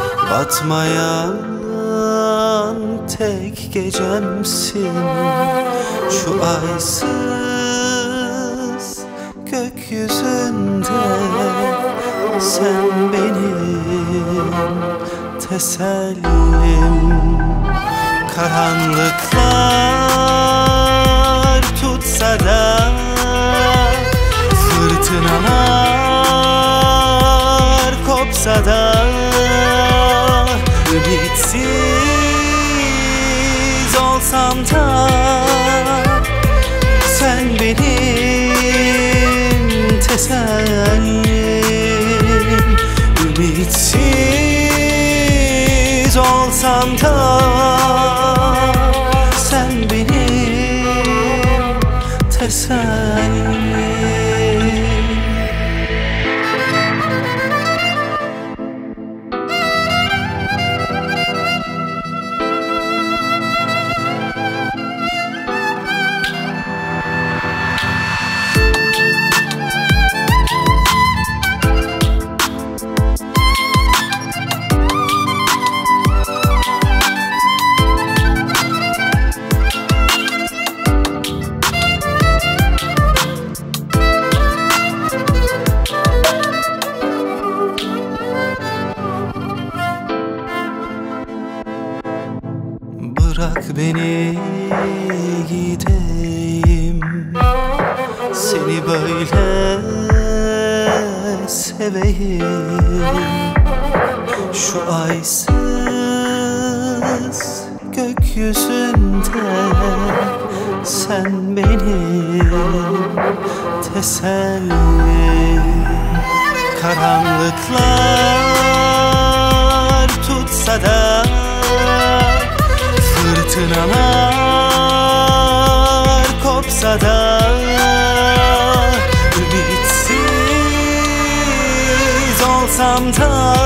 Batmayan tek gecemsin şu aysız gökyüzünde. Sen benim tesellim. Karanlıklar tutsa da, fırtınalar kopsa da, ümitsiz olsam da, sen benim tesellim. Ümitsiz olsam da, sen benim tesellim. Bırak beni gideyim, seni böyle seveyim. Şu aysız gökyüzünde sen benim tesellim. Karanlıklar tutsa da, fırtınalar kopsa da, ümitsiz olsam da,